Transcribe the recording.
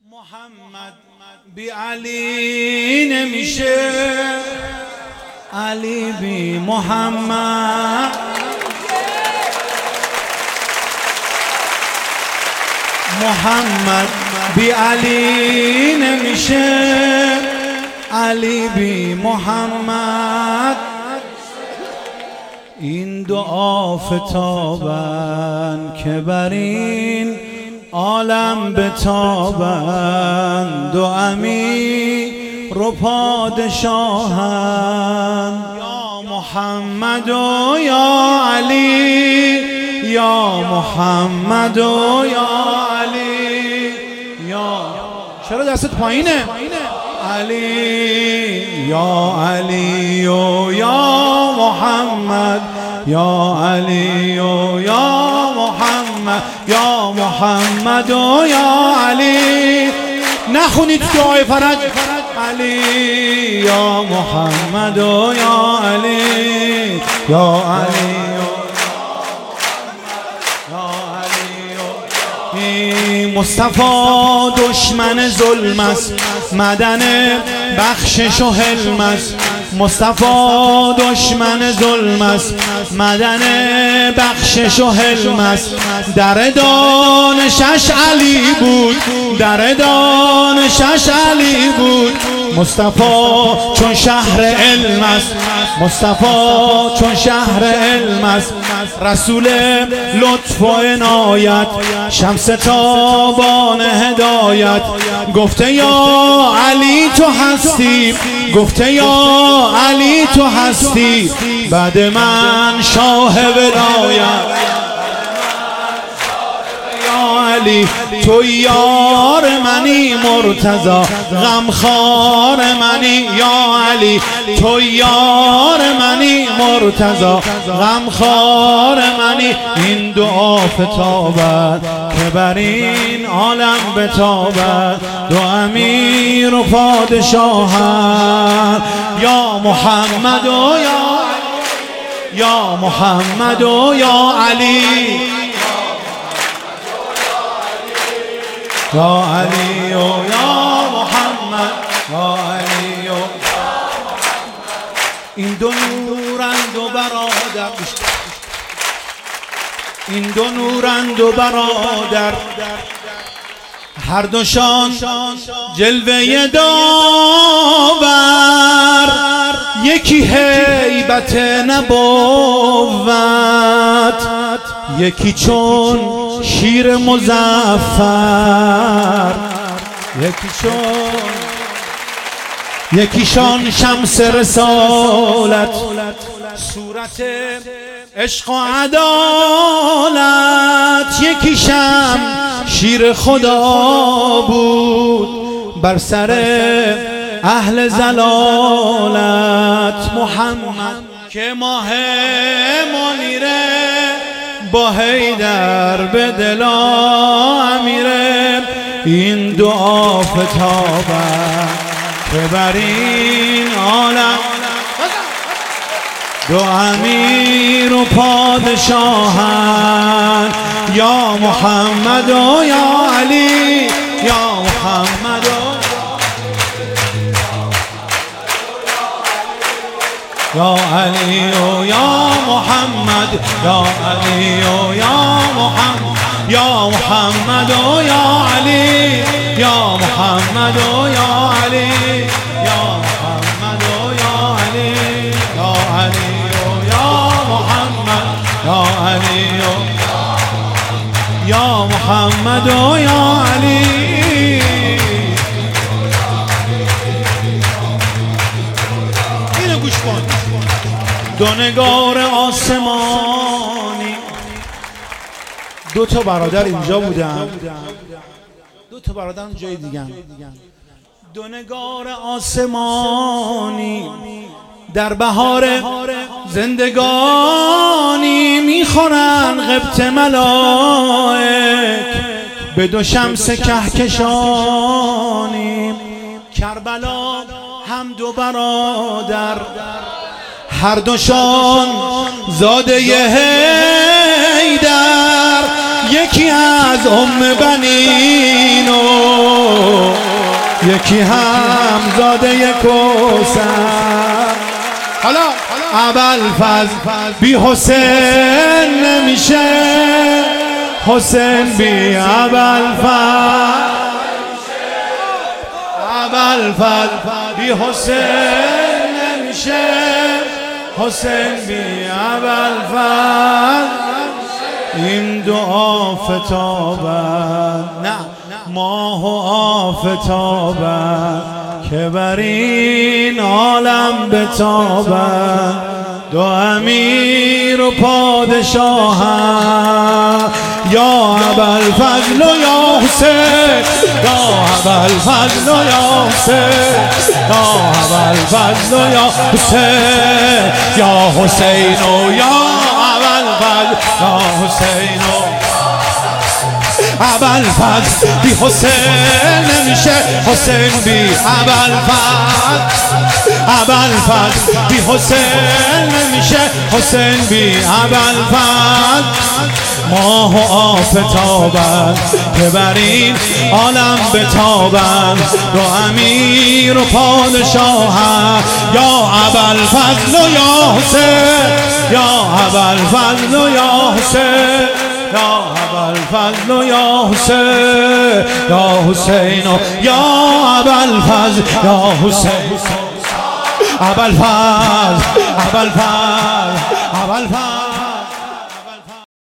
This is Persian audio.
محمد بی علی نمیشه، علی بی محمد. محمد بی علی نمیشه، علی بی محمد. این دو آفتابن که بر این عالم بتابند، دو امیر و پادشاهند. یا محمد و یا علی، یا محمد و یا علی. یا چرا دستت پایینه؟ علی یا علی و یا محمد، یا علی و یا محمد، یا محمد و یا علی. نخونید دعای فرج. علی یا محمد و یا علی، یا علی مصطفی دشمن ظلم است، مدن بخشش و حلم است. مصطفی دشمن ظلم است، مدن بخشش و حلم است. در دانشش علی بود، در دانشش علی بود. مصطفی چون شهر علم است، مصطفی چون شهر علم است. رسول لطف و عنایت، شمس تابان هدایت. گفته یا علی تو هستی، گفته یا علی تو هستی. بعد من شاه ولایت. علی تو یار منی، مرتضی غمخوار منی. یا علی تو یار منی، مرتضی غمخوار منی. این دو آفتابند که بر این عالم بتابند، دو امیر و پادشاهند. یا محمد و یا محمد و یا علی، یا علی و یا محمد، یا علی و این دو نورند و برادر، این دو نورند و برادر. هر دوشان جلوه داور، یکی هیبت نبوت، یکی چون شیر مظفر. یکیشان شمس رسالت، صورت عشق و عدالت. یکیشم شیر خدا بود، بر سر اهل زلالت. محمد که ماه منیره، با حیدر به دلا امیره. این دو آفتابند که بر این عالم، دو امیر و پادشاهند. یا محمد و یا علی، یا محمد و یا علی و یا محمد، یا علی و یا محمد، یا محمد و یا علی، یا محمد و یا علی، یا محمد و یا علی، یا علی و یا محمد، یا علی و یا محمد و یا علی. اینو گوش کن. دو نگار آسمانی، دو تا برادر اینجا بودن، دو تا برادر جای دیگه. دو نگار آسمانی در بهار زندگانی، میخورن قبط ملائک به دو شمس کهکشانی. کربلا هم دو برادر، هر دوشان زاده حیدر. یکی از ام بنین و یکی هم زاده کوثر. حالا ابوالفضل بی حسین نمیشه، حسین بی ابوالفضل. ابوالفضل بی حسین نمیشه، حسین بی ابوالفضل. این دو آفتابند، نه ماه و آفتابند که بر این عالم بتابند. دو امیر و پادشاهند، یا ابوالفضل و یا حسین، یا ابوالفضل و یا حسین، یا ابوالفضل و یا حسین، یا حسین و یا ابوالفضل، یا حسین و ابوالفضل بی حسین نمیشه، حسین بی ابوالفضل. ابوالفضل بی حسین نمیشه، حسین بی ابوالفضل. ماه و آفتابند که بر این عالم بتابند. دو امیر و پادشاهند، یا ابوالفضل و یا حسین، یا ابوالفضل و یا حسین، یا ابوالفضل و یا حسین، یا حسین و یا ابوالفضل، یا حسین. ابوالفضل، ابوالفضل، ابوالفضل.